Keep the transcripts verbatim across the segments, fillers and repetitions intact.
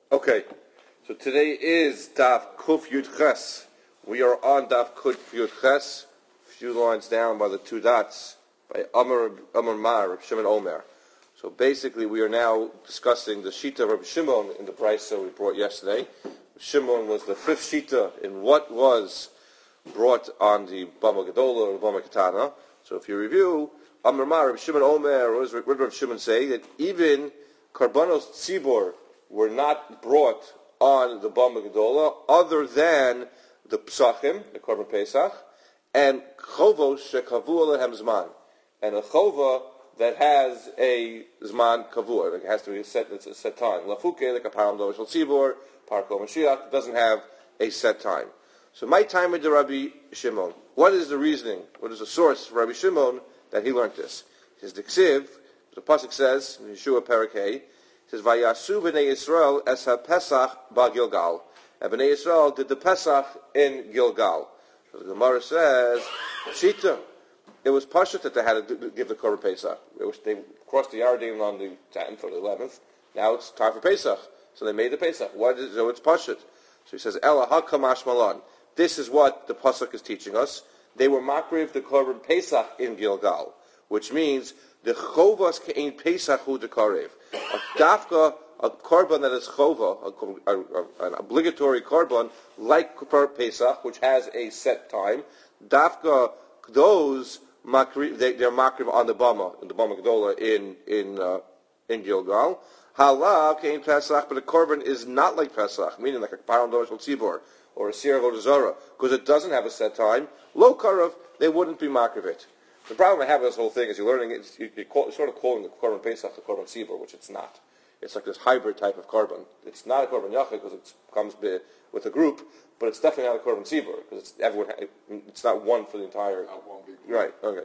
Okay, so today is Daf Kuf Yud Ches. We are on Daf Kuf Yud Ches, a few lines down by the two dots, by Amar Amar Mar, Reb Shimon Omer. So basically, we are now discussing the Shita of Reb Shimon in the Brisa we brought yesterday. Reb Shimon was the fifth Shita in what was brought on the Bama Gedola or the Bama Katana. So if you review, Amar Mar, Reb Shimon Omer, what did Reb Shimon say? That even Karbanos Tzibor were not brought on the Bama Gedola other than the Psachim, the Korban Pesach, and Chovos Shekavu Alehem Zman, and a Chova that has a Zman Kavur, it has to be a set, it's a set time. Lafuke, like a Param Dovish Tzibor, Parko Mashiach, doesn't have a set time. So my time with the Rabbi Shimon, what is the reasoning, what is the source for Rabbi Shimon that he learned this? He says, the Ksiv, the Pasuk says, in Yeshua Parakeh, it says, Vayasu b'nei Yisrael es ha-Pesach ba-Gilgal. And b'nei Yisrael did the Pesach in Gilgal. So the Gemara says, Shita, it was Pashut that they had to do, give the Korban Pesach. It was, they crossed the Yarden on the tenth or the eleventh. Now it's time for Pesach. So they made the Pesach. What is, so it's Pashut. So he says, Ela ha-Kamash Malan. This is what the Pasuk is teaching us. They were makriv the Korban Pesach in Gilgal, which means the chovas ke'ein Pesach hu dekarev. A dafka, a korban that is chova, a, a, a, an obligatory korban, like Pesach, which has a set time. Dafka, those makriv, they, they're makriv on the bama, in the bama gedola in in uh, in Gilgal. Halav ke'ein Pesach, but the korban is not like Pesach, meaning like a param dovish tzibor or a sir vodazara, because it doesn't have a set time. Lo karav, they wouldn't be makriv it. The problem I have with this whole thing is you're learning, it's, you, you're, call, you're sort of calling the Korban Pesach the Korban Tzibor, which it's not. It's like this hybrid type of Korban. It's not a Korban Yachid because it comes with a group, but it's definitely not a Korban Tzibor because it's everyone. It's not one for the entire. Not one big group. Right. Okay.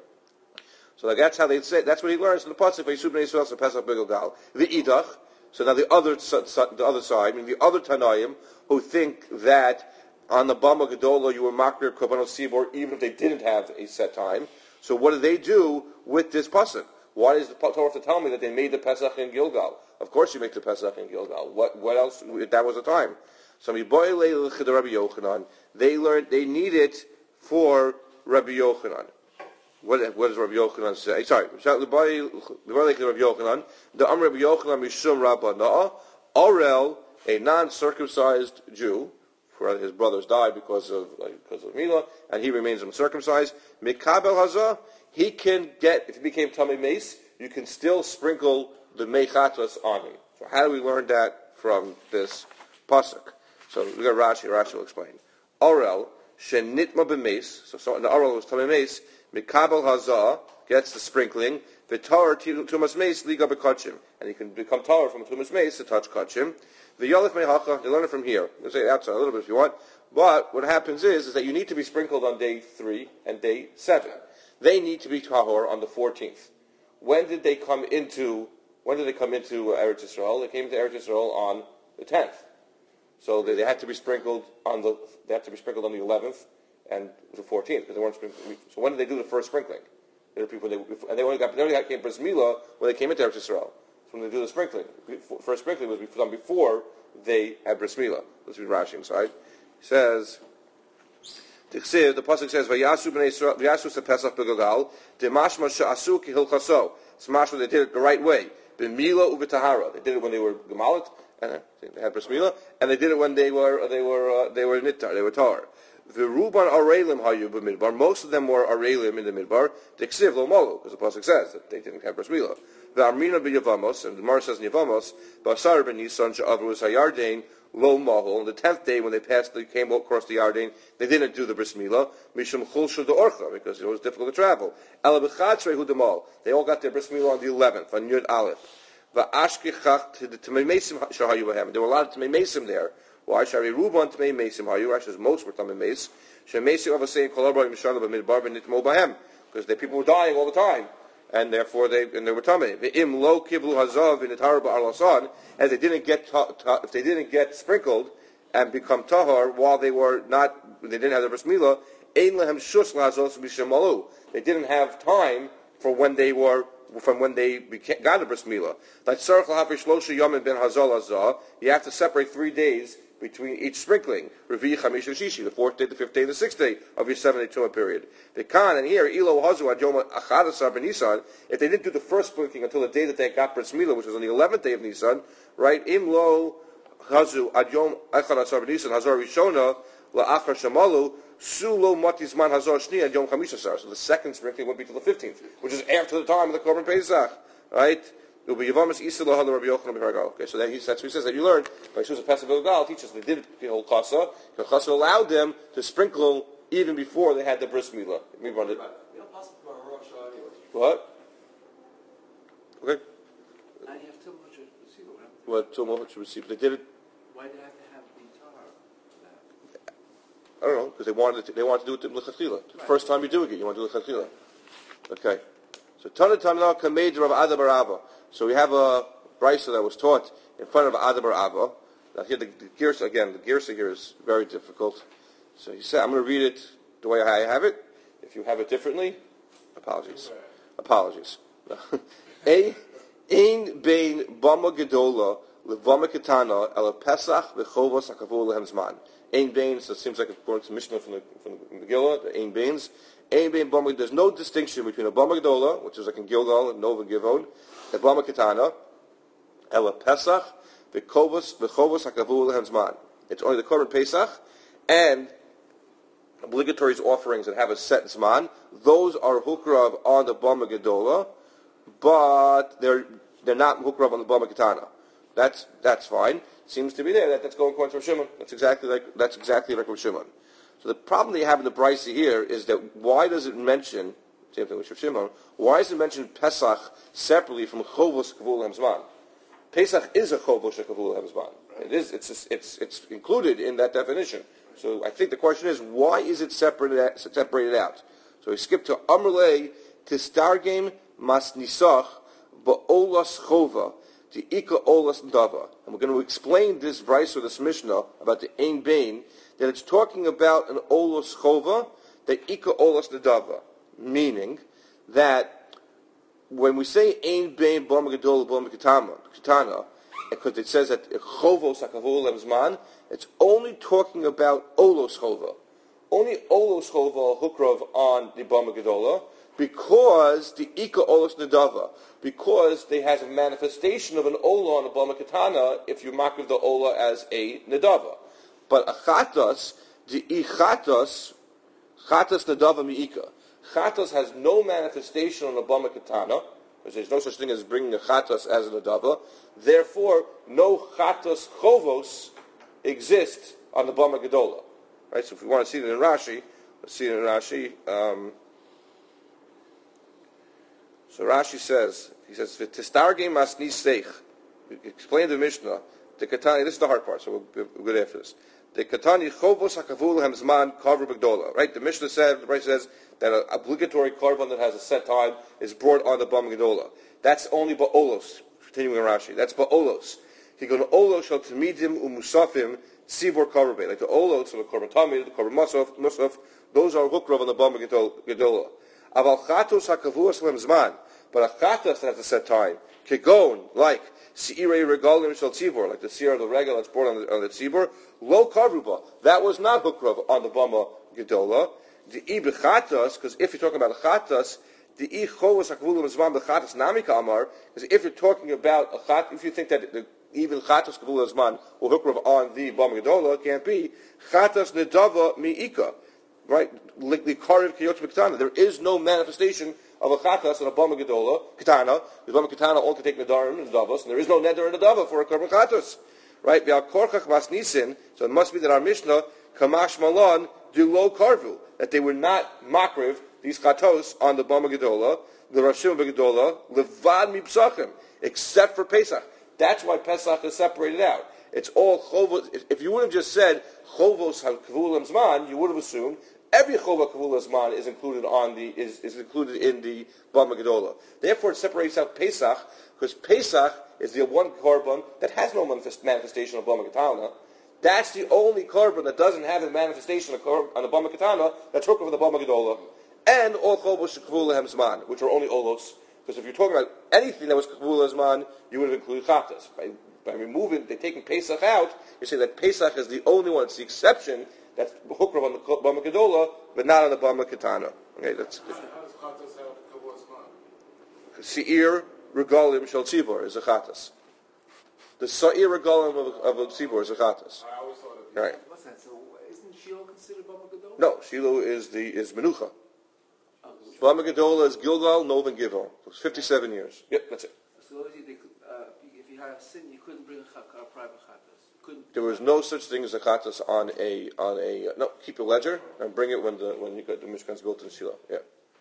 So like that's how they say. That's what he learns in the pasuk. Vayisub bnei Yisrael so Pesach b'Gilgal. The idach. So now the other the other side, I mean the other Tanaim who think that on the Bama Gedola you were makir Korbanos Tzibor even if they didn't have a set time. So what do they do with this pasuk? Why does the Torah have to tell me that they made the Pesach in Gilgal? Of course you make the Pesach in Gilgal. What what else? That was the time. So Rabbi Yochanan, they learned they need it for Rabbi Yochanan. What, what does Rabbi Yochanan say? Sorry, Rabbi Yochanan, the Am Rabbi Yochanan Mishum Rabba Na'a, Orel, a non-circumcised Jew, for his brothers died because of like, because of Mila, and he remains uncircumcised. Mikabel Hazah, he can get, if he became Tamei Meis, you can still sprinkle the Mechatos on him. So how do we learn that from this pasuk? So we got Rashi. Rashi will explain. Orel shenitma b'meis. So, so the Orel was Tamei Meis. Mikabel Hazah gets the sprinkling. V'tar tumas meis liga b'kachim, and he can become tar from tumas meis to touch kachim. The Yalif Mehacha, they learn it from here. We'll say it outside a little bit if you want. But what happens is, is that you need to be sprinkled on day three and day seven. They need to be tahor on the fourteenth. When did they come into? When did they come into uh, Eretz Yisrael? They came to Eretz Yisrael on the tenth. So they, they had to be sprinkled on the. They had to be sprinkled on the eleventh and the fourteenth because they weren't sprinkled. So when did they do the first sprinkling? There were people they, and they only got. They only got came Bris Milah when they came into Eretz Yisrael. When they do the sprinkling, first sprinkling was done before they had bris milah. Let's read Rashi inside. He says, the pasuk says, "Vayasu b'nei Yisrael, vayasu se Pesach b'Gilgal, demashma she'asu kihilchaso." It's mashma they did it the right way. B'milah u'b'tahara. They did it when they were gemalit, and they had bris milah, and they did it when they were they were uh, they were nittar, they were tar. The ruban arelim hayu b'midbar. Most of them were arelim in the midbar. Diksiv lo molu, because the pasuk says that they didn't have bris milah. The Armina b'Yavamos, and the Gemara says in Yavamos, Basar ben Nisan she'avru was hayardain lo mahol. On the tenth day when they passed, they came across the Yarden, they didn't do the bris milah mishum chulshu de orcha because it was difficult to travel. Ela b'chatzrei hu demal. They all got their bris milah on the eleventh on Yud Aleph. Va'ashkichach to the Tamei Meisim shahayu b'hem. There were a lot of Tamei Meisim there. Why? Shari ruban Tamei Meisim hayu. Actually, most were Tamei Meis. Shemeisim avasei kolabar mishana b'midbar b'nitmo b'hem because the people were dying all the time. And therefore they and they were tamei. Ve'im lo kivlu hazav in itar ba'arlasan, as they didn't get ta, ta, if they didn't get sprinkled and become tahar while they were not, they didn't have the bris milah. Ein lehem shus lazos b'shemalu. They didn't have time for when they were from when they became, got a bris milah. Like tzarich lahafish shlosha yomim ben hazal hazah, you have to separate three days between each sprinkling. Revi'i chamish shishi, the fourth day, the fifth day, and the sixth day of your seven-day tumah period. The kan and here ilo hazu ad yom achadasar ben Nisan. If they didn't do the first sprinkling until the day that they got bris milah, which was on the eleventh day of Nisan, right? Im lo hazu ad yom achadasar ben Nisan hazar rishona la'achar shamalu. Sulo matizman hazar shni and yom chamishasar. So the second sprinkling would be till the fifteenth, which is after the time of the korban pesach, right? It will be yavamis isa lahal Rabbi Yochanan b'Haragal. Okay, so that he, that's what he says that you learned by Susa Pesach Gilgal teaches they did the whole chasa. The chasa allowed them to sprinkle even before they had the bris milah. We run it. What? Okay. Now you have too much to receive. What? Too much to receive. They did it. Why do they have to have the tar? I don't know, because they wanted to, they wanted to do it l'chachila. The right. First time you're doing it, you want to do l'chachila. Okay. So Tana Tana Kamed Rav Ada bar Ava. So we have a brisa that was taught in front of Ada bar Ava. Now here the, the girsa again, the girsa here is very difficult. So he said, I'm going to read it the way I have it. If you have it differently, apologies. Apologies. A ein bein bama gedola levama ketana el pesach v'chovos hakavul lehem zman. Ein bein, so it seems like according to Mishnah from the from the Megillah, the ein beins. Ein bein bama. There's no distinction between a bama gedola, which is like in Gilgal and Nova Givon, a bama ketana, el pesach v'chovos v'chovos hakavul lehem zman. It's only the korban pesach and obligatory offerings that have a set zman. Those are hukrav on the bama gedola, but they're they're not hukrav on the bama ketana. That's that's fine. Seems to be there. That, that's going according to Rav Shimon. That's exactly like that's exactly like Rav Shimon. So the problem that you have in the brisa here is that why does it mention same thing with Rav Shimon? Why does it mention Pesach separately from Chovos Kavul Hamzman? Pesach is a Chovos Kavul Hamzman. It is. It's it's it's included in that definition. So I think the question is, why is it separated separated out? So we skip to Amrlei Tistargem Mas Nisach Ba'olas Chova the Ika Olas Dava. And we're going to explain this brisa or this Mishnah about the Ein Bein, that it's talking about an Olas Chova, the Ika Olas Dava. Meaning that when we say Ein Bein Bama Gedol Bama Ketana, because it says that Chovos HaKavul Lemzman, it's only talking about Olos Chova. Only Olos Chova Hukrov on the Bama Gedola, because the Ika Olos Nedava, because they has a manifestation of an Ola on a Bama Ketana if you mark the Ola as a Nedava. But a Chatas, the Ichatas, Chatas Nedava Mi'ika. Chatas has no manifestation on a Bama Ketana, because there's no such thing as bringing a Chatas as a Nedava. Therefore, no Chatas Chovos exist on the Bama Gedola. Right? So if we want to see it in Rashi, let's see it in Rashi. Um, So Rashi says, he says, "V'tistargei masni seich." Explain the Mishnah. The Katani. This is the hard part, so we'll, we'll go after this. The Katani chovos hakavul hamzman karvu b'gdola. Right. The Mishnah said, the Rashi says that an obligatory korban that has a set time is brought on the bam gedola. That's only ba'olos. Continuing in Rashi, that's ba'olos. He goes olos shal tamidim umusafim tzibor karvu. Like the olos of the korban tamid, the korban musaf, musaf. Those are hukrav on the bam gedola. Aval chatos hakavuas lemzman. But a chatas that has a set time, kegon, like seirei regalim shel tzibor, like the seir of the regal that's born on the, on the tzibor, lo karuba. That was not hukrav on the bama gedola. The i bechatas, because if you're talking about a chatas, the i chovos hakavulim zman bechatas nami kamar, because if you're talking about a chat, if you think that the, even chatas kavulim zman will hukrav on the bama gedola, it can't be chatas nedava miika. Right, there is no manifestation of a chatas and a bama gedola ketana. The bama ketana all can take nedarim and davos, and there is no neder and dava for a korban chatas. Right, v'akorchach mas nisin. So it must be that our Mishnah kamash malan do lo karvu, that they were not makriv these chatos on the bama gedola, the rashim gedola levad mipsachim, except for Pesach. That's why Pesach is separated out. It's all chovos. If you would have just said chovos hakavul zman, you would have assumed every chova kavul zman is included on the is, is included in the bama gedola. Therefore, it separates out Pesach because Pesach is the one korban that has no manifest, manifestation of bama ketana. That's the only korban that doesn't have a manifestation on the bama ketana that's hooked over the bama gedola, and all chovos kavul zman, which are only olos Because if you're talking about anything that was Kavul Azman, you would have included Chatas. By, by removing, they're taking Pesach out, you're saying that Pesach is the only one, it's the exception, that's Hukra on the Bama Gedola, but not on the Bama Ketana. Okay, that's How does Chatas have Kavul Azman? Seir Regalim Shal Tzibor is a Chatas. The Seir Regalim of, of a Tzibor is a Chatas. I always thought of Right. What's that? So isn't Shiloh considered Bama Gadol? No, Shiloh is the is Menucha. Oh, which Bama Gedola is Gilgal, Nov, and Givon. It's fifty-seven years. Yep, that's it. So obviously they could, uh, if you had a sin, you couldn't bring a, chak, a private chatas. You couldn't. There was no such thing as a chatas on a on a no. Keep your ledger and bring it when the when you got the Mishkan's built in Shiloh. Yeah.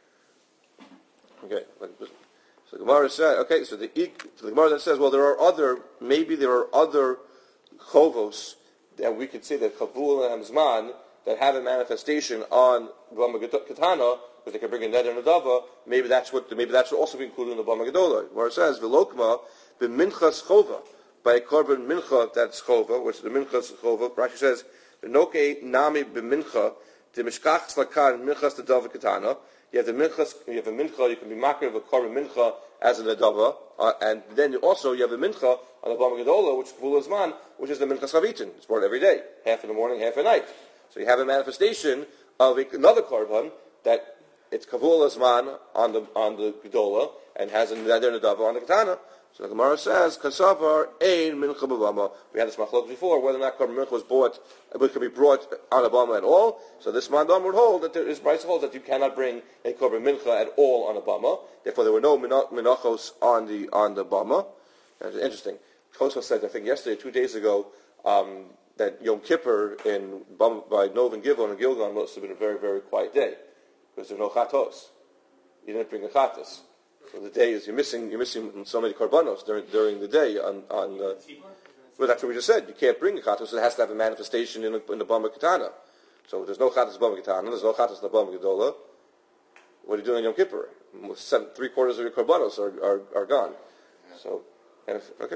Okay. So the Gemara said. Okay. So the so the Gemara then says, well, there are other. Maybe there are other chovos that we could say that Chavul and Hamzman that have a manifestation on Bama Katana because they can bring a net and a dava. Maybe that's what. Maybe that's what also be included in the Bama Gedola. Where it says Velokma b'minchas chova. By a korban mincha, that's chova, which the mincha's chova. Rashi says, "Noke nami b'mincha the mishkachs lakan minchas the dava katana." You have the minchas, you have a mincha. You can be makir of a korban mincha as an adava, uh, and then you also you have a mincha on the bama gedola, which is kavul azman, which is the minchas chavitin. It's brought every day, half in the morning, half at night. So you have a manifestation of a, another korban that it's kavul azman on the on the gedola and has a neder and a dava on the katana. So the Gemara says, "Kasavar ein mincha b'bama." We had this machlok before whether or not korban mincha was bought, it could be brought on a bama at all. So this mandam would hold that there is price holds that you cannot bring a korban mincha at all on a bama. Therefore, there were no minachos on the on the bama. That's interesting. Tosfos said, I think yesterday, two days ago, um, that Yom Kippur in Bama, by Nov and Givon and Gilgal must have been a very very quiet day because there were no chatos. You didn't bring a chatos. So the day is you're missing you're missing so many korbanos during during the day on on. Uh, well, that's what we just said. You can't bring a chatos, so it has to have a manifestation in, a, in the bama katana. So there's no chatos bama katana. There's no chatos in the bama gedola. What are you doing on Yom Kippur? Seven, three quarters of your korbanos are, are are gone. So and if, okay.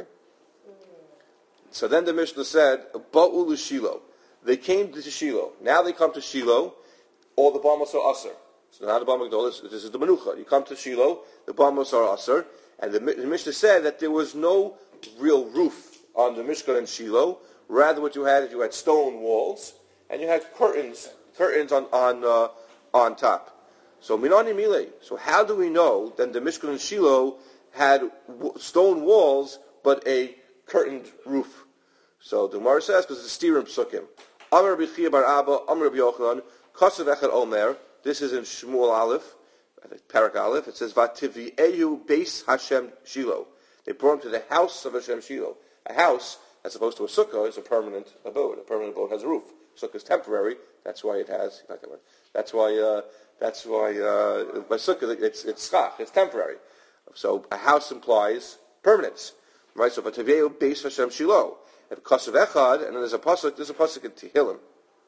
So then the Mishnah said, "Ba'u Shiloh." They came to Shiloh. Now they come to Shiloh. All the bamos are usher. So now the Bama Gedolah, this is the Menucha. You come to Shiloh, the Bamos are Aser, and the, the Mishnah said that there was no real roof on the Mishkan and Shiloh. Rather, what you had is you had stone walls, and you had curtains, curtains on on uh, on top. So Minani Mile. So how do we know that the Mishkan and Shiloh had w- stone walls but a curtained roof? So the Gemara says because it's a stirim psukim. Amar Rabbi Chia bar Abba, Amar Rabbi Yochanan, Kasav Echad Omer. This is in Shmuel Aleph, I think Parak Aleph. It says, "Vativi'eyu beis Hashem Shiloh." They brought him to the house of Hashem Shiloh. A house, as opposed to a sukkah, is a permanent abode. A permanent abode has a roof. Sukkah is temporary. That's why it has. That's why. Uh, that's why. Uh, by sukkah, it's it's schach. It's temporary. So a house implies permanence, right? So "Vativi'eyu beis Hashem Shiloh." If Kasav Echad, and then there's a pasuk. There's a pasuk in Tehillim.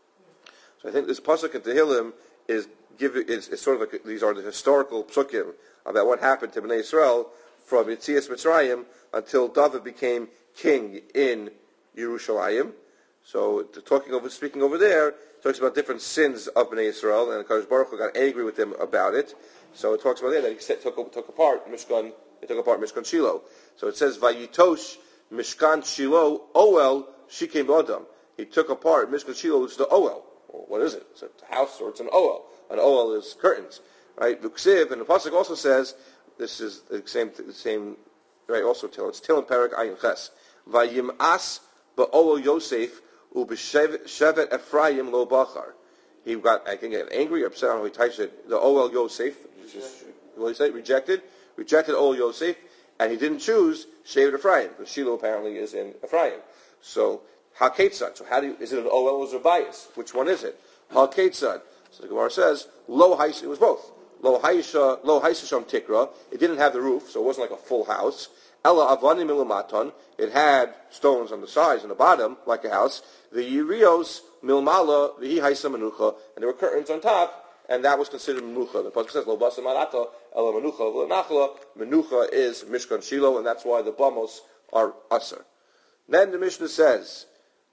So I think this pasuk in Tehillim is. Give is, is sort of like these are the historical psukim about what happened to Bnei Yisrael from Yetzias Mitzrayim until David became king in Yerushalayim. So talking over, speaking over there, it talks about different sins of Bnei Yisrael, and Kadosh Baruch Hu got angry with them about it. So it talks about there that he set, took, took apart Mishkan, he took apart Mishkan Shiloh. So it says Vayitosh Mishkan Shiloh Oel Shikem Odam. He took apart Mishkan Shiloh, which is the Oel. Well, what is it? It's a house or it's an Oel. An oel is curtains, right? V'ksiv, and the pasuk also says this is the same, the same, right? Also, till it's till in Parak Ayin Ches. Vayim as ba'oel Yosef u'b'shevet Ephraim lo bachar. He got, I think, get angry, upset on how he types it. The oel Yosef, which is what do you say? Rejected, rejected oel Yosef, and he didn't choose Shevet Ephraim because Shiloh apparently is in Ephraim. So haketzad. So how do you? Is it an oel or is it a bias? Which one is it? Haketzad. So the Gemara says, "Lo haisha." It was both. Lo haisha, lo haisha sham tikra. It didn't have the roof, so it wasn't like a full house. Ella avani milamaton. It had stones on the sides and the bottom, like a house. The yirios milmala v'hi haisa menucha, and there were curtains on top, and that was considered menucha. The pasuk says, "Lo basa marata ella menucha v'lenachla." Menucha is Mishkan Shiloh, and that's why the bamos are aser. Then the Mishnah says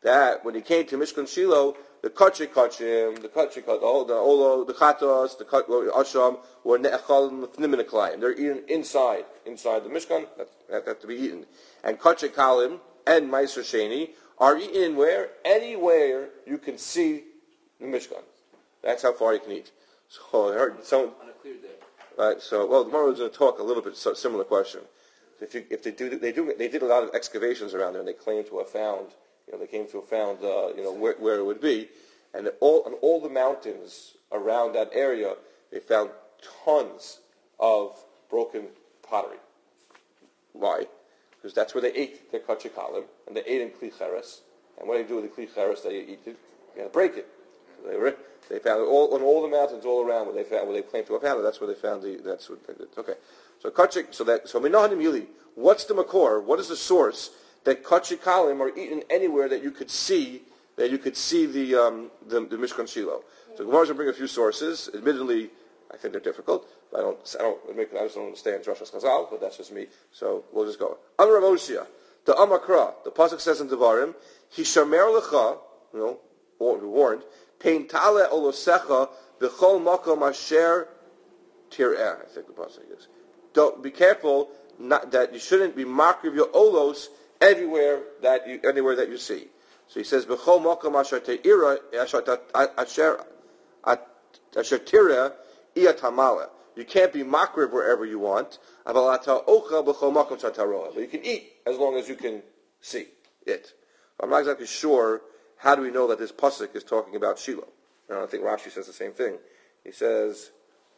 that when he came to Mishkan Shiloh, the kachik kachim, the kachik the olo, the chatos, the asham were ne'achal fniminaklayim. They're eaten inside, inside the Mishkan. That, that have to be eaten. And kachik kalim and meiser sheni are eaten where anywhere you can see the Mishkan. That's how far you can eat. So I heard someone. On a clear day. Right. So well, tomorrow we're going to talk a little bit so, similar question. If you if they do they do they did a lot of excavations around there, and they claim to have found. You know, they came to have found, uh, you know, where, where it would be, and all on all the mountains around that area, they found tons of broken pottery. Why? Because that's where they ate their kachikalim, and they ate in kli cheres. And what do they do with the kli cheres? They eat it, you got to break it. So they were, they found it all on all the mountains all around where they found where they claimed to have found it. That's where they found the. That's what they did. Okay. So kachik. So that. So minahanim yili. What's the makor? What is the source? That kachikalim are eaten anywhere that you could see that you could see the um, the, the Mishkan Shiloh. So Gemara's going to bring a few sources. Admittedly, I think they're difficult. I don't I don't admit, I just don't understand Rosh Chazal, but that's just me. So we'll just go. Amar Rav Oshia, the Amakra, the pasuk says in Devarim, Hishamer lecha, you know, warned, Pein tale olosecha b'chol makom asher tir'eh. I think the pasuk is. Don't be careful not, that you shouldn't be makriv your olos everywhere that you anywhere that you see. So he says, "B'chol makom asher te'ira asher asher tira iyatamala." You can't be makriv wherever you want. But you can eat as long as you can see it. I'm not exactly sure. How do we know that this pasuk is talking about Shiloh? And I think Rashi says the same thing. He says,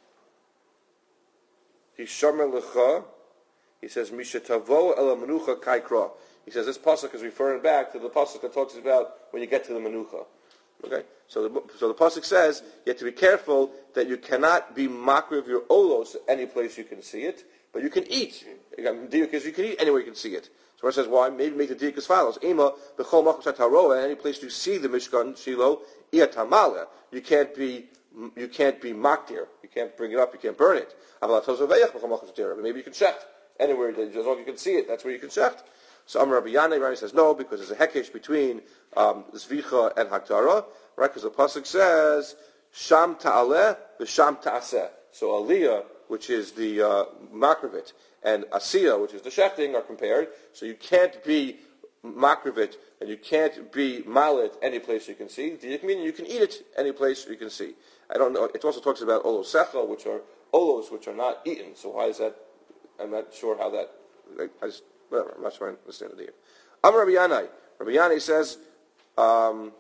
"Hishamer lecha." He says, "Mishatavo el menucha kaikra." He says this pasuk is referring back to the pasuk that talks about when you get to the menucha. Okay, so the so the pasuk says you have to be careful that you cannot be makriv your olos any place you can see it, but you can eat because you can eat anywhere you can see it. So it says why? Maybe make the diuk as follows: Ema b'chol makom shataroa, any place you see the Mishkan Shiloh iatamala. You can't be you can't be makdir. You can't bring it up. You can't burn it. But maybe you can shecht anywhere as long as you can see it. That's where you can shecht. So Amar Rabbi Yanai, Rabbi says no, because there's a hekesh between um, Zvicha and Haktara, right? Because the pasuk says Sham Ta'aleh v'Sham Ta'aseh. So Aliyah, which is the uh, makrivit, and Asiyah, which is the shechting, are compared. So you can't be makrivit and you can't be malit any place you can see. It means you can eat it any place you can see. I don't know. It also talks about olosecha, which are olos, which are not eaten. So why is that? I'm not sure how that. I just. Whatever, I'm not sure I understand the deal. Amar Rabbi Yanai. Rabbi Yanai says, um,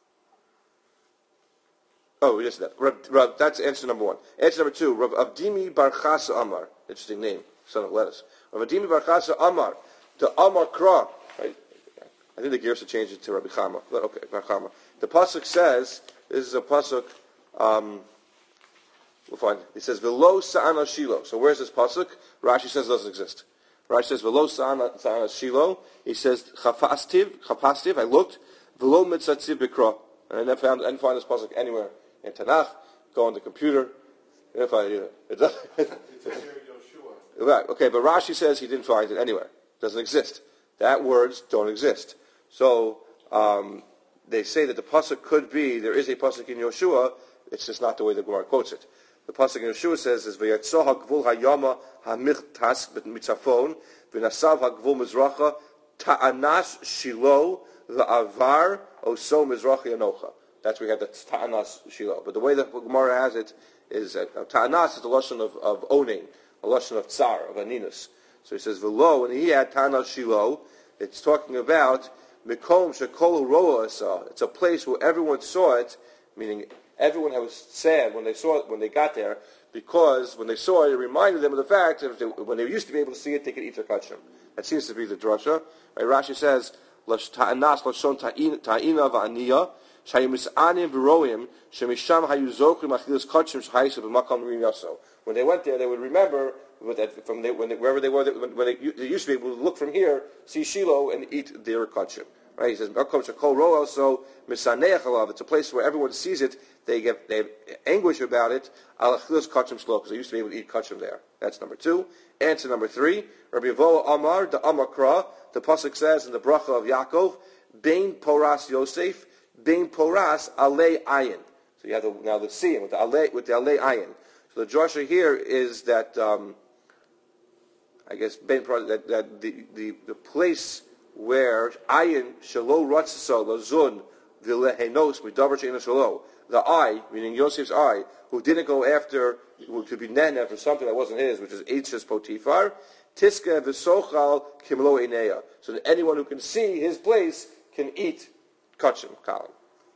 oh, we just said that. Rav, Rav, that's answer number one. Answer number two, Rav Avdimi Bar Chasa Amar. Interesting name, son of lettuce. Rav Avdimi Bar Chasa Amar. To Amar Kra. Right? I think the gears have changed it to Rabbi Chama. But okay, Bar Chama. The pasuk says, this is a pasuk, um, we'll find it. It says, V'lo Sa'ana Shiloh. So where's this pasuk? Rashi says it doesn't exist. Rashi says, "V'lo sa'ana Shiloh." He says, "Chapastiv, chapastiv." I looked, "V'lo mitzatziv b'kra," and I never found, I didn't find this pasuk anywhere in Tanakh. Go on the computer, I didn't find it either. It doesn't. Right. Okay, but Rashi says he didn't find it anywhere. It doesn't exist. That words don't exist. So um, they say that the pasuk could be there is a pasuk in Yoshua. It's just not the way the Gemara quotes it. The pasuk in Yeshua says is v'yatzoh ha'gvul hayama ha'michtas mitzafon v'nasav ha'gvul mizracha ta'anas Shiloh v'avar oso mizrachi anocha. That's where we have the ta'anas Shiloh. But the way the Gemara has it is uh, ta'anas is the lashon of, of owning, a lashon of tsar, of aninus. So he says v'lo, and he had ta'anas Shiloh. It's talking about mikom shekol roa asa. It's a place where everyone saw it, meaning everyone was sad when they saw it, when they got there, because when they saw it, it reminded them of the fact that if they, when they used to be able to see it, they could eat their kachim. That seems to be the drasha. Right? Rashi says, "Ta'anas lashon ta'ina va'aniya shayimis'anim v'roim shemisham hayuzochim achilas kachim sh'hayisav b'makam yaso." When they went there, they would remember that from they, when they, wherever they were, when they, they used to be able to look from here, see Shiloh, and eat their kachim. Right? He says, so it's a place where everyone sees it. They get they have anguish about it. Because they used to be able to eat kachim there. That's number two. Answer number three. Rabbi Yevoah Amar, the Amar Kra, the pasuk says in the bracha of Yaakov, Bein Poras Yosef, Bein Poras Alei Ayin. So you have the, now the siyum with the Alei with the Alei Ayin. So the drasha here is that um, I guess Bein Poras that, that the, the the place where Ayin Shalo Ratzasa Lazun Vilehenos Midavar Sheina Shalo, the eye, meaning Yosef's eye, who didn't go after, who could be nene for something that wasn't his, which is Eitches Potifar, Tiska V'sochal Kimlo Eineya. So that anyone who can see his place can eat kachim, kalim.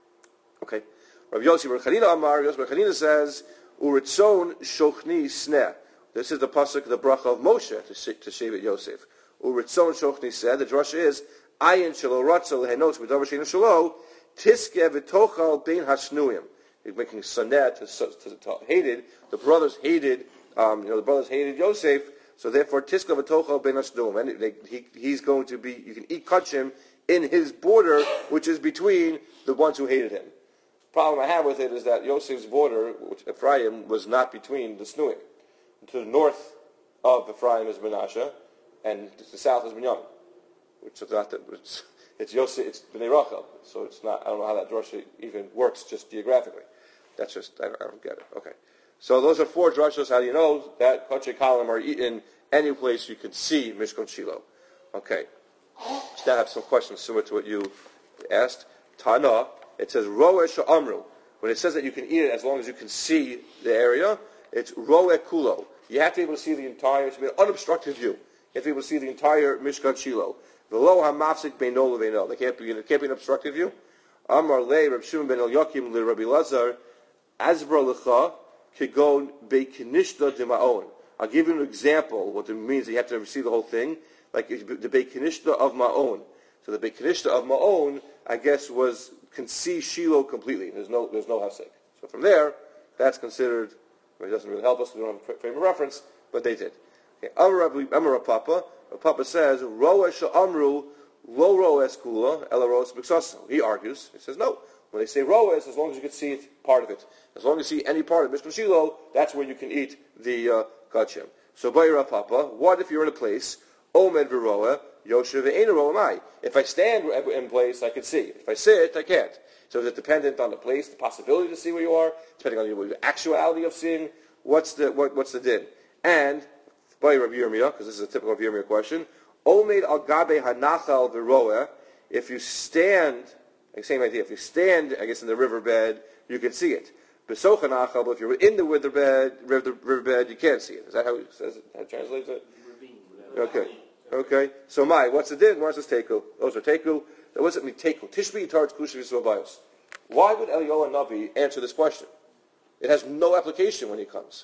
Okay. Rabbi Yossi Bar Chanina Amar, Yossi Bar Chanina says, Uritzon Shochni Sneh. This is the pasuk, the bracha of Moshe to, to Shevet Yosef. Uritzon Shochni Sneh. The drush is, Ayin Shelo Ratzel Henos Midavar Sheina Shelo, Tiske V'tochal Bein Hashnuim. He's making sonnet to, to, to hated. The brothers hated, um, you know, the brothers hated Yosef. So therefore, Tiska V'tochal Bein Hashnuim, and they, he, he's going to be. You can eat kachim in his border, which is between the ones who hated him. The problem I have with it is that Yosef's border, which Ephraim, was not between the Snuim. To the north of Ephraim is Menashe, and to the south is Binyamin, which is not that. It's, it's Yosef. It's Bnei Rachel, so it's not. I don't know how that drasha even works just geographically. That's just, I don't, I don't get it. Okay. So those are four drashos. How do you know that Kachei Kalim are eaten any place you can see Mishkan Shiloh? Okay. So I have some questions similar to what you asked. Tana, it says Roeh Sha'amru. When it says that you can eat it as long as you can see the area, it's Roeh Kulo. You have to be able to see the entire, it's an unobstructed view. You have to be able to see the entire Mishkan Shiloh. V'lo ha'mafsik beino leveino. There can't be, it can't be an obstructive view. Amar le Reb Shimon ben Eliakim le Rabbi Lazar Azbra lecha kegon bekinishta dema'on. I'll give you an example what it means. You have to see the whole thing, like the bekinishta of ma'on. So the bekinishta of ma'on, I guess, was can see Shiloh completely. There's no there's no hafsek. So from there, that's considered. Well, it doesn't really help us. We don't have a frame of reference, but they did. Okay. Amar Papa. Papa says Roeh she'amru lo roes kula ela roes b'ksaso. He argues. He says no. When they say roes, as long as you can see it, part of it, as long as you see any part of Mishkan Shiloh, that's where you can eat the uh, kachim. So Bayra Papa, what if you're in a place omed v'roeh yoshev ve'ein roeh? If I stand in place, I can see. If I sit, I can't. So is it dependent on the place, the possibility to see where you are, depending on the actuality of seeing? What's the what, what's the din? And by Rabbi Yirmiyah, because this is a typical Rabbi Yirmiyah question, Omed al gabe hanachal v'roeh. If you stand, same idea. If you stand, I guess in the riverbed, you can see it. Besoch hanachal, but if you're in the riverbed, river, riverbed, you can't see it. Is that how it says it? How it translates it? Okay. Okay. So my, what's the din? Where's this teku? Those are teku. What does it mean teku? Tishbi tarts kushav yisrael. Why would Eliyahu Navi answer this question? It has no application when he comes.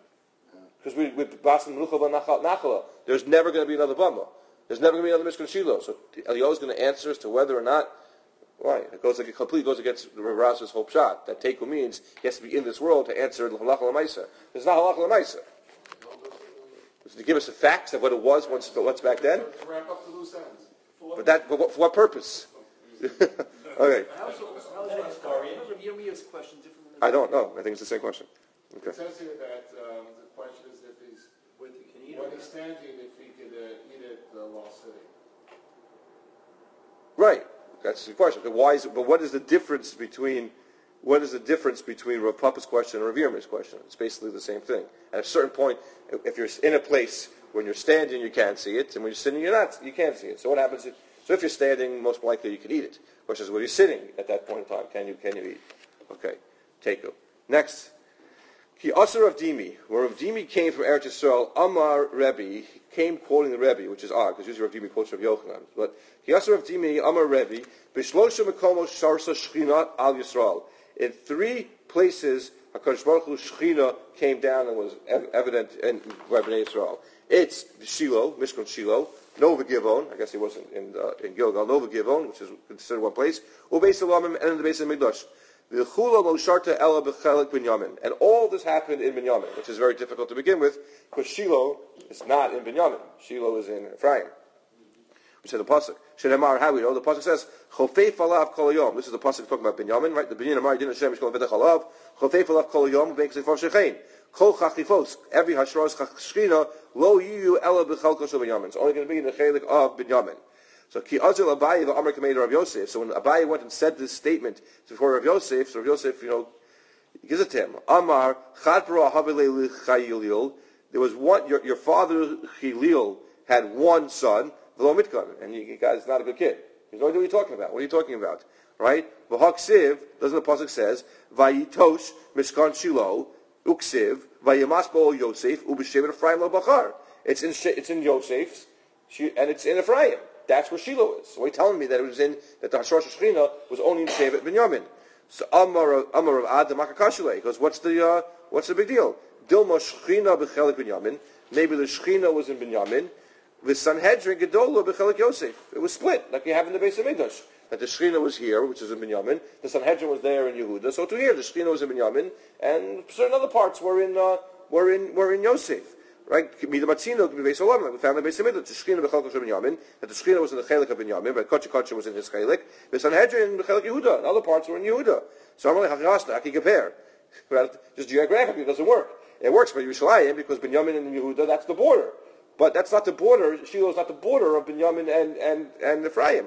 Because we with Basim Ruchav Nachala, there's never going to be another Bama. There's never going to be another Mishkan Shiloh. So Eliyahu is going to answer as to whether or not. Why? It goes like it completely goes against the Rasa's whole shot. That teku means he has to be in this world to answer Halach L'Maisa. There's not Halach L'Maisa. To give us the facts of what it was once, once back then. To wrap up the loose ends. But that, for what, for what purpose? Okay. How is Rabbi Yirmiyah's question different than I don't know. I think it's the same question. Okay. It says here that um, the question is if he's, Whether you can eat when it. he's standing, if he could uh, eat it uh, while sitting. Right. That's the question. But why is it, but what is the difference between what is the difference between Rav Papa's question and Rav Yirmiyah's question? It's basically the same thing. At a certain point, if you're in a place when you're standing, you can't see it, and when you're sitting, you're not. You can't see it. So what happens? If, so if you're standing, most likely you can eat it. The question is, when you're sitting at that point in time, can you can you eat? Okay. Teku. Next. Ki Asar Rav Dimi, where Rav Dimi came from Eretz Yisrael, Amar Rebbe, came quoting the Rebbe, which is odd, because usually Rav Dimi quotes Rav Yochanan. But Ki Asar Rav Dimi, Amar Rebbe, B'shlosha Mekomos Sharsa Shechina Al Yisrael. In three places, HaKadosh Baruch Hu Shechina came down and was ev- evident in Bnei Yisrael. It's Shiloh, Mishkan Shiloh, Nova Givon, I guess he wasn't in, uh, in Gilgal, Nova Givon, which is considered one place, Ubeis Elamim, and in the base of Mikdash. And all this happened in Binyamin, which is very difficult to begin with, because Shiloh is not in Binyamin. Shiloh is in Ephraim. We said the pasuk. Shemar, how we know the pasuk says Chofei Falav Kol Yom. This is the pasuk talking about Binyamin, right? The Binyamin Amar Din Hashem Mishkol V'Tech Halav Chofei Falav Kol Yom Beik Sefer Shechein Kol Chachifos. Every Hashros Chachshchina Lo Yiyu Ela B'Chalko Shel Binyamin. It's only going to be in the chelik of Binyamin. So Ki Azil Abaye v'Amar Kamei Rav Yosef. So when Abaye went and said this statement before Rav Yosef, so Rav Yosef, you know, he gives it to him. Amar Chad Bara Havilei Chayilil. There was one. Your, your father Chilil had one son, V'lo Mitkan, and you guys not a good kid. He has no idea what you're talking about. What are you talking about? Right? V'Haksiv, doesn't the pasuk says Vayitosh Mishkan Shilo Uksiv Vayamas Bo Yosef Ubishem Ephraim Lo Bachar. It's in it's in Yosef's, and it's in Ephraim. That's where Shiloh is. So he's telling me that it was in that the Hashrosh Shechina was only in Shevet Binyamin. So Amar Amar of Ad Makakashule. He goes, what's the uh, what's the big deal? Dilma Shechina b'Chelik Binyamin. Maybe the Shechina was in Binyamin. The Sanhedrin Gedola b'Chelik Yosef. It was split, like you have in the Beis Hamikdash. That the Shechina was here, which is in Binyamin. The Sanhedrin was there in Yehuda. So to here, the Shechina was in Binyamin, and certain other parts were in uh, were in were in Yosef. Right? Mida Matzino could be Beis Olam, like we found in Beis Hamikdash. The Shechina b'Chelik Binyamin. That the Shechina was in the Chelik of Binyamin, but Kocha Kocha was in his Chelik. The Sanhedrin b'Chelik Yehuda, and other parts were in Yehuda. So I'm only Hakirasta. I can compare. Just geographically, it doesn't work. It works for Yerushalayim because Binyamin and Yehuda, that's the border. But that's not the border. Shiloh is not the border of Binyamin and, and, and Ephraim.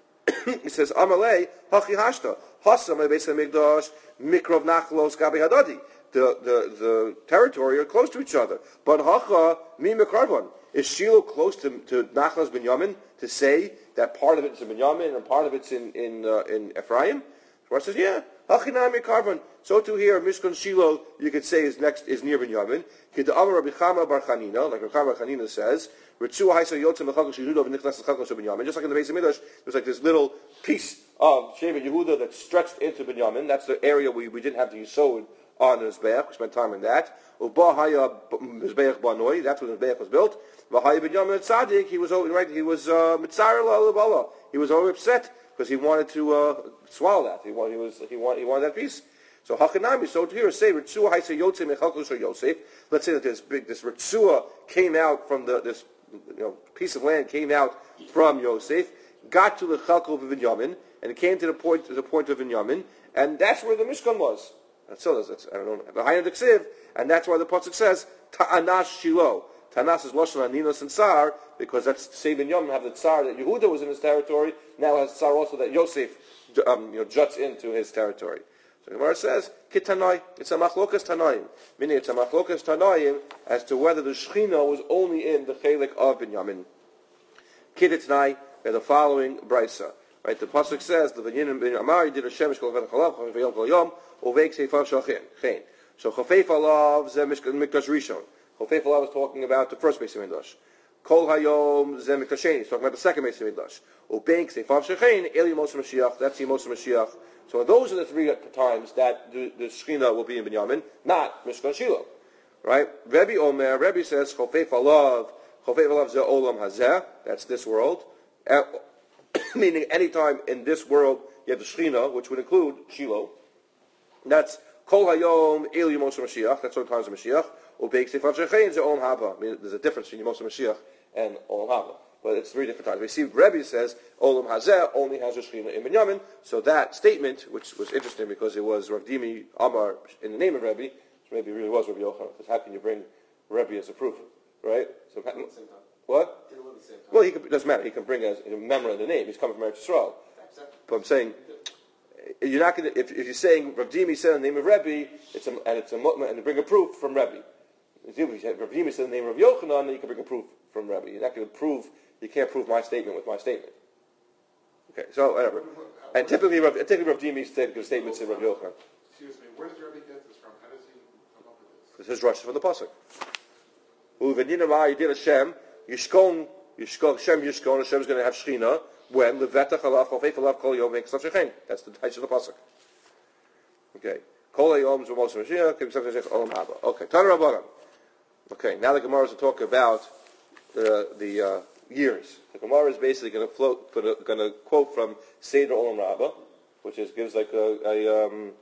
He says, Amalei, Hachi Hashta, Hasa, my Beis HaMikdash, Mikrov Nachlos, Gabi Hadadi. The, the, the territory are close to each other. But Hacha, Mi Mekarvon. Is Shiloh close to, to Nachlos Binyamin to say that part of it's in Binyamin and part of it's in, in, uh, in Ephraim? The Gemara says, yeah. Hachinami Karvan. So too here, Mishkan Shiloh, you could say is next is near Binyamin. Kida Amar Rabbi Chama Bar Chanina, like Rabbi Chama Bar Chanina says, Ritzua Haisa Yotzim Mechakos Yehuda v'Nichnas L'Chakos Binyamin. Just like in the Beis Hamikdash, there's like this little piece of Shevet Yehuda that stretched into Binyamin. That's the area we, we didn't have to use sewed on the Mizbeach. We spent time in that. Uba Haya Mizbeach Banoi. That's when the Mizbeach was built. V'Haya Binyamin Tzadik. He was right. He was Mitzar La'Alabala. He was over upset because he wanted to uh, swallow that. He wanted, he was, he wanted, he wanted that piece. So Hachanami, so here say Ritzua Haisa Yotzim Mechalkos Yosef. Let's say that this big, this Ritzua came out from the this you know piece of land came out from Yosef, got to the Chalkol of Binyamin, and it came to the point to the point of Binyamin, and that's where the Mishkan was. That's so that's I don't know the Hayan Diksiv, and that's why the pasuk says Ta'anash Shiloh. Tanas is Lashon Aninos and Tsar, because that's say Binyamin have the Tsar that Yehuda was in his territory, now has Tsar also that Yosef um, you know, juts into his territory. So the Gemara says, Kitanai, it's a machlokas Tanaim, meaning it's a machlokas Tanaim as to whether the Shechina was only in the Chelik of Binyamin. Kiditnai, they're the following Brisa. Right, the pasuk says, the Binyamin bin Amari did a Shemesh kol v'chalav chalav v'yom kol yom uveik seifav shachin. So Chafei Falav zeh Mikdash Rishon. Chofei Falav is talking about the first Beis Hamikdash. Kol Hayom Zeh Mikdash Sheni. He's talking about the second Beis Hamikdash. Ubeink Seifav Shechein Eli Moshe Mashiach. That's the Moshe Mashiach. So those are the three times that the, the Shechina will be in Binyamin, not Mishkan Shiloh. Right? Rebbe Omer, Rebbe says Chofei Falav, Chofei Falav Zeh Olam Hazeh. That's this world. Uh, meaning any time in this world you have the Shechina, which would include Shiloh. That's Kol Hayom Eli Moshe Mashiach. That's what times of Mashiach. I mean, there's a difference between Moshe Mashiach and Olam Haba, but it's three different times. We see Rebbe says Olam Hazeh only has a Shechina in Binyamin, so that statement, which was interesting because it was Rav Dimi Amar in the name of Rebbe, which maybe really was Rabbi Yochanan, because how can you bring Rebbe as a proof, right? So how, what? Well, he could, it doesn't matter. He can bring as a member in the name. He's coming from Eretz Yisrael. But I'm saying, you're not going to. If, if you're saying Rav Dimi said in the name of Rebbe, it's a, and it's a and to bring a proof from Rebbe. If Rav Dimi said in the name of Yochanan, then you can bring a proof from Rebbe. You're not going to prove. You can't prove my statement with my statement. Okay, so whatever. And typically, Rav, typically Rav Dimi said good statements in Rav Yochanan. Excuse me. Where does Rebbe get this from? How does he come up with this? This is Rosh from the pasuk. Uvenina ma yidil Hashem yishkon yishkon Hashem yishkon Hashem is going to have Shechina when levetach alav chofei alav kol yom makes such a thing. That's the title of the pasuk. Okay, kol yom z'mos Mashiach kim such a thing olam haba. Okay, Tana Rabbanan. Okay, now the Gemara is to talk about the the uh, years. The Gemara is basically going to float, going to quote from Seder Olam Rabbah, which is gives like a, a, um,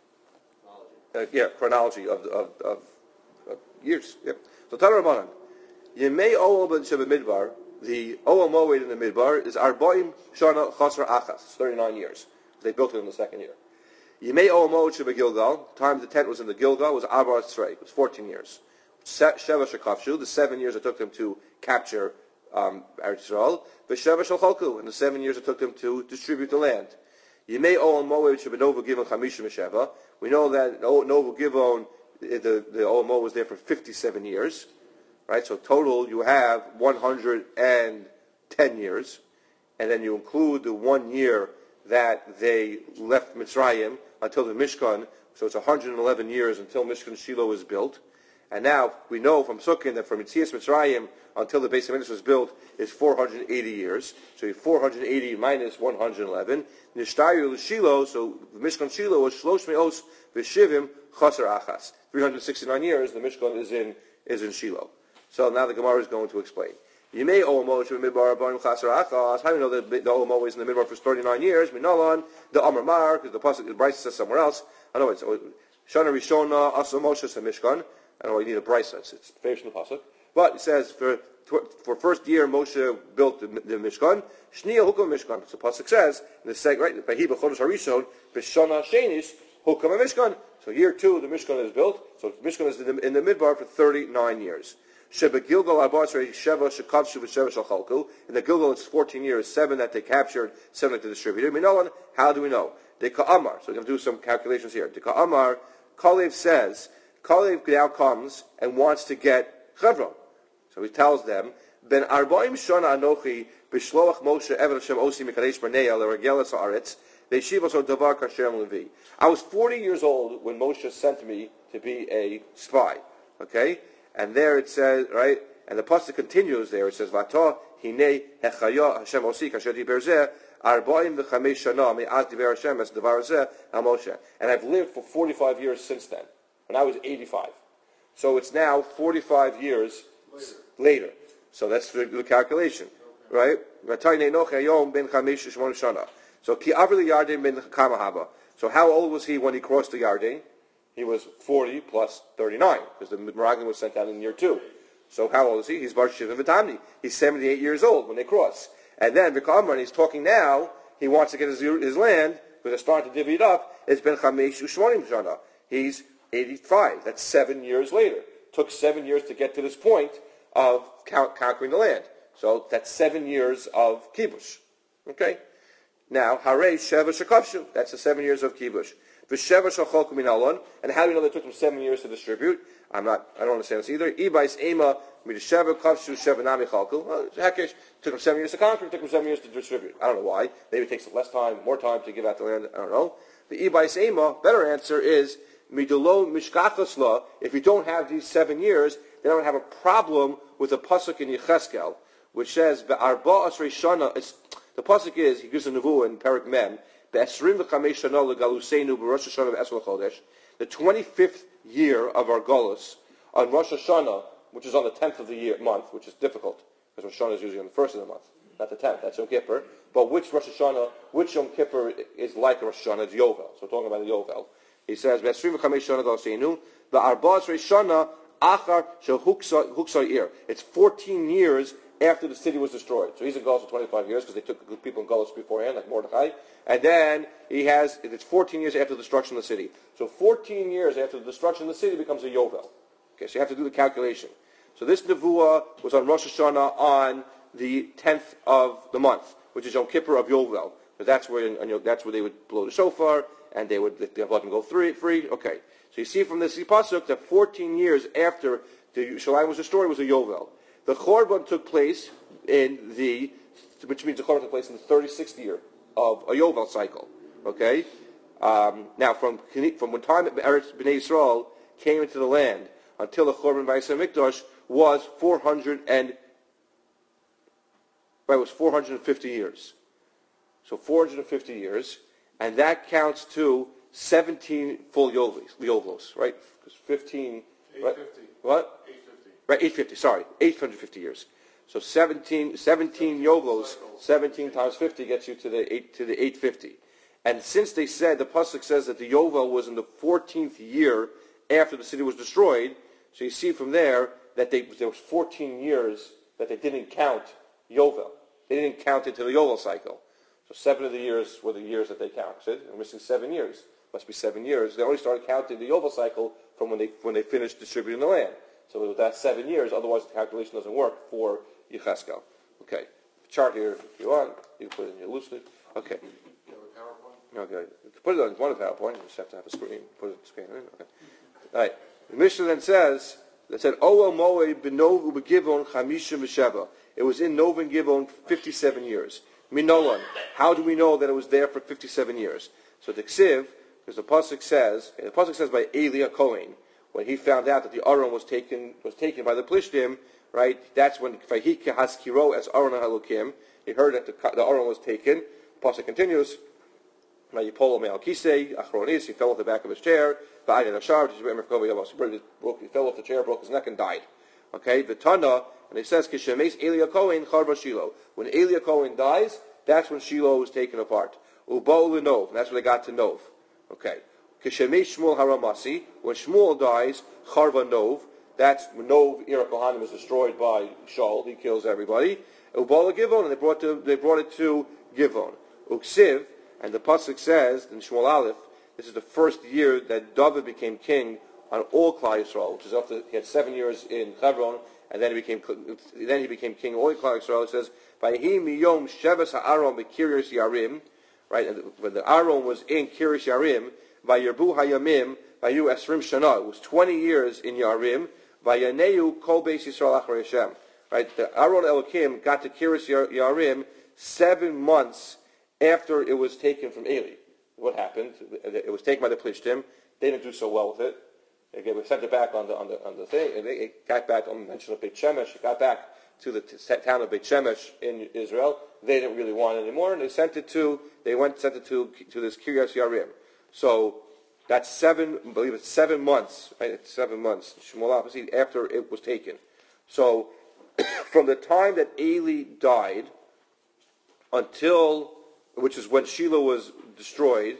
a yeah chronology of of, of, of years. Yeah. So Tana Rabbanan, Yemei Olam Sheba Midbar, the Olam Moed in the Midbar is Arbaim Shana Chasar Achas, thirty-nine years. They built it in the second year. Yemei Olam Moed Sheba Gilgal, the time the tent was in the Gilgal was Arba Tzrei, it was fourteen years. Sheva Shekafshu, the seven years it took them to capture um, Eretz Yisrael. V'sheva shel chalku, in the seven years it took them to distribute the land. Yimei Ol Moed shebenova givon chamisha mesheva. We know that Nova Givon, the the Ol Moed was there for fifty-seven years, right? So total you have one hundred ten years, and then you include the one year that they left Mitzrayim until the Mishkan. So it's one hundred eleven years until Mishkan Shiloh was built. And now we know from Sukkot that from Yetzias Mitzrayim until the Beis Hamikdash was built is four hundred eighty years. So you have four hundred eighty minus one hundred eleven. Nishtayu l'Shiloh, so the Mishkan Shiloh was Shlosh Me'os v'Shivim Chaser Achas. three hundred sixty-nine years the Mishkan is in is in Shiloh. So now the Gemara is going to explain. You may Omo to Midbar Barim Chaser Achas. How do you know that the Omo is in the Midbar for thirty-nine years? Minalan the Amar Mar, because the pasuk the Bryce says somewhere else. I know it's Shana Rishona Asa Moshe Mishkan. I don't know, you need a Bryce, it's, it's famous in the pasuk. But it says for for first year Moshe built the, the Mishkan. Shnia Hukam Mishkan. So the pasuk says in the second, right? Behi b'chodesh harishon b'shana shenish Hukam Mishkan. So year two the Mishkan is built. So the Mishkan is in the, in the midbar for thirty-nine years. Sheba Gilgal Arbasrei Sheva Shekavshu v'Sheva Shalchalku. In the Gilgal it's fourteen years, seven that they captured, seven that they distributed. Minolan, how do we know? De Ka'amar. So we're going to do some calculations here. De Ka'amar, Kalev says. Kalev now comes and wants to get Chevron. So he tells them, Ben Arbaim Shana Anochi B'Shloach Moshe Eved Hashem Osi Mikadesh Barnea L'Regelas Haaretz V'Yeshiva So Davar Kashem Levi. I was forty years old when Moshe sent me to be a spy. Okay? And there it says, right? And the pasuk continues there. It says, V'Ata Hinei Hechaya Hashem Osi Kasher Diber Zeh Arbaim V'Chamesh Shana Me'az Diber Hashem Es Davar Zeh HaMoshe. And I've lived for forty-five years since then. When I was eighty-five. So it's now forty-five years later. later. So that's the, the calculation. Right? So So how old was he when he crossed the Yarden? He was forty plus thirty-nine, because the Meraglim was sent out in year two. So how old is he? He's Bar Shivim V'Tamni. He's seventy-eight years old when they cross. And then V'Kamran, he's talking now, he wants to get his, his land, because they're starting to divvy it up. It's Ben Chamesh Ushmonim Shana. He's eighty-five. That's seven years later. Took seven years to get to this point of count, conquering the land. So that's seven years of kibush. Okay? Now, Harei Sheva Shekavshu. That's the seven years of kibush. V'Sheva Shacholku Min Alon. And how do we know that it took them seven years to distribute? I'm not, I don't understand this either. Ibais Ema Midasheva Kavshu Sheva Nami Chalku. Well, Hekesh took them seven years to conquer, it took them seven years to distribute. I don't know why. Maybe it takes less time, more time to give out the land. I don't know. The Ibais Ema, better answer is Midolo Mishkachasla. If you don't have these seven years, then I would have a problem with the pasuk in Yecheskel, which says Be'arba Asrei Shana. It's the pasuk is he gives a nevuah in Perik Mem. Be'esrim v'chamesh shana legaluseinu b'Rosh Hashanah v'Esrol Chodesh. The twenty-fifth year of our galus on Rosh Hashanah, which is on the tenth of the year month, which is difficult because Rosh Hashanah is usually on the first of the month, not the tenth. That's Yom Kippur. But which Rosh Hashanah, which Yom Kippur is like Rosh Hashanah? It's Yovel. So we're talking about the Yovel. He says, "Be'esrim v'chamesh shana legaluseinu be'arba asrei shana achar shel huksay ir." It's fourteen years after the city was destroyed. So he's in Galus for twenty-five years because they took good people in Galus beforehand, like Mordechai. And then he has, it's fourteen years after the destruction of the city. So fourteen years after the destruction of the city becomes a Yovel. Okay, so you have to do the calculation. So this Nevuah was on Rosh Hashanah on the tenth of the month, which is Yom Kippur of Yovel. Because that's where, you know, that's where they would blow the shofar, and they would let them go free. free. Okay. So you see from this pasuk that fourteen years after the Yerushalayim was destroyed was a Yovel. The Chorban took place in the, which means the Chorban took place in the thirty-sixth year of a Yovel cycle. Okay? Um, now, from from when time Eretz Bnei Yisrael came into the land until the Chorban Bayis HaMikdash was four hundred and right, was four hundred fifty years. So four hundred fifty years, and that counts to seventeen full Yovels, Yovlos, right? Because fifteen, right? What? Right, eight hundred fifty, sorry, eight hundred fifty years. So seventeen, seventeen Yovlos, seventeen times fifty gets you to the eight to the eight hundred fifty. And since they said, the pasuk says that the Yovel was in the fourteenth year after the city was destroyed, so you see from there that they, there was fourteen years that they didn't count Yovel. They didn't count into the Yovel cycle. So seven of the years were the years that they counted. They're missing seven years. Must be seven years. They only started counting the Yovel cycle from when they when they finished distributing the land. So with that seven years, otherwise the calculation doesn't work for Yecheskel. Okay. Chart here if you want. You can put it in your loosely. Okay. You have a PowerPoint? Okay. To put it on one PowerPoint, you just have to have a screen. Put it on the screen. Okay. All right. The Mishnah then says, that said, Oel Moed b'Nov u'b'Givon chamisha v'sheva. It was in Nov and Givon fifty-seven years. Minolan. How do we know that it was there for fifty-seven years? So the Ksiv, because the pasuk says, the pasuk says by Eli Cohen, when he found out that the Aron was taken was taken by the Plishtim, right? That's when Vayike Haskiro as Aron Halukim. He heard that the, the Aron was taken. The pasuk continues. Yipolo me'al kisei achronis. He fell off the back of his chair. He broke, he fell off the chair, broke his neck, and died. Okay, the Tana, and it says Kishemes Elia Cohen Charba Shiloh. When Elia Cohen dies, that's when Shiloh was taken apart. Ubo Lenov, and that's when they got to Nov. Okay, Kishemes Shmuel Haramasi. When Shmuel dies, Charba Nov. That's when Nov Ir Kohanim was destroyed by Shaul. He kills everybody. Ubo Givon, and they brought to they brought it to Givon. Uksiv, and the pasuk says in Shmuel Aleph. This is the first year that David became king on all Klal Yisrael, which is after he had seven years in Hebron, and then he became then he became king of all Klal Yisrael. It says, "Vayhi miyom sheves ha'aron b'Kiryas Yarim," right? And when the Aaron was in Kiryas Yarim, vayirbu hayamim vayu esrim shana. It was twenty years in Yarim. Vayaneu kol beis Yisrael achar Hashem. Right? The Aaron Elokim got to Kiryas Yarim seven months after it was taken from Eli. What happened? It was taken by the Plishtim. They didn't do so well with it. They were sent it back on the on the on the thing, and they it got back. I'm mentioning Beit Shemesh. It got back to the t- town of Beit Shemesh in Israel. They didn't really want it anymore, and they sent it to. They went sent it to to this Kiryas Yarim. So that's seven. I believe it's seven months. Right? It's seven months. Shmuel after it was taken. So from the time that Eli died until, which is when Shiloh was destroyed,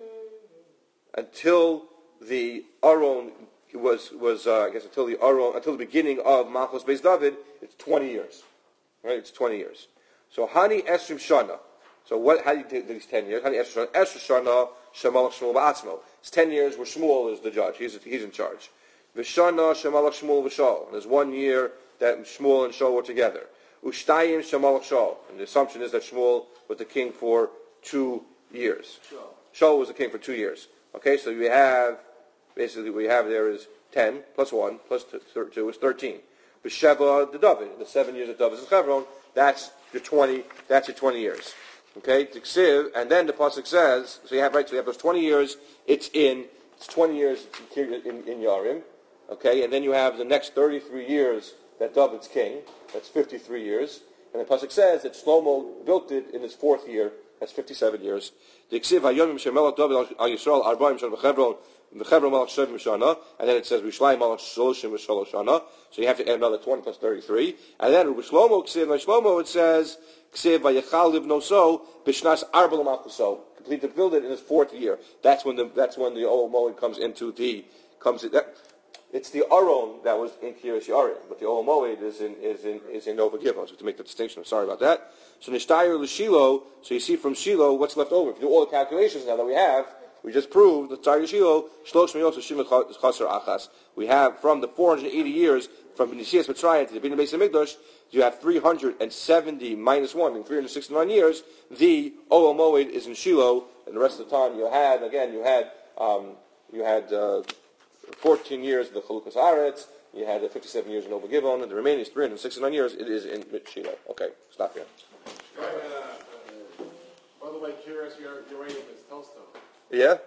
until the Aron was was uh, I guess until the Aron until the beginning of Malchus Beis David, it's twenty years, right? It's twenty years. So Hani Esrim Shana. So what? How do you do these ten years? Hani Esrim Shana. Esrim Shana Shemalach Shmuel Ba'atzmo. It's ten years where Shmuel is the judge. He's he's in charge. V'Shana Shemalach Shmuel v'Shaul. There's one year that Shmuel and Shaul were together. Ushtayim Shemalach Shaul. And the assumption is that Shmuel was the king for two years. Shaul was the king for two years. Okay, so we have, basically what we have there is ten, plus one, plus two is thirteen. B'Sheva the David, the seven years of David in Hebron, that's your twenty, that's your twenty years. Okay, Tiksiv, and then the Pasuk says, so you have, right, so you have those twenty years, it's in, it's twenty years in, in, in Yarim, okay, and then you have the next thirty-three years that David's king, that's fifty-three years, and the Pasuk says that Shlomo built it in his fourth year, that's fifty-seven years. The Ksiv Hayomim Shemelach David al Yisrael Arbaim Shana B'Chebron B'Chebron Malach Shevim Shana, and then it says Rishlayim Malach Shloshim V'Shalosh Shana. So you have to add another twenty plus thirty-three, and then with Shlomo Ksiv by Shlomo it says Ksiv Vayechal Livno So B'Shnas Arba L'Malchuso, complete to build it in his fourth year. That's when the that's when the Oel Moed comes into the comes in, that, it's the Aron that was in Kiryas Yarim, but the Oel Moed is in is in is in Nova Givon. So to make the distinction, I'm sorry about that. So Nishtayir L'Shilo, so you see from Shiloh what's left over. If you do all the calculations now that we have, we just proved the Nishtayir Shiloh Shlosh Miyos Shimon Chaser Achas. We have from the four hundred eighty years from Nisias Mitzrayim to the Bina Beis Hamikdash, you have three hundred seventy minus one in three hundred sixty-nine years. The Oel Moed is in Shiloh, and the rest of the time you had again you had um, you had. Uh, fourteen years of the Chalukas Aretz, you had the fifty-seven years in Nova Givon, and the remaining is three hundred sixty-nine years, it is in Shiloh. Okay, stop here. Uh, uh, by the way, Kiryas Yarim is Telstone. Yeah?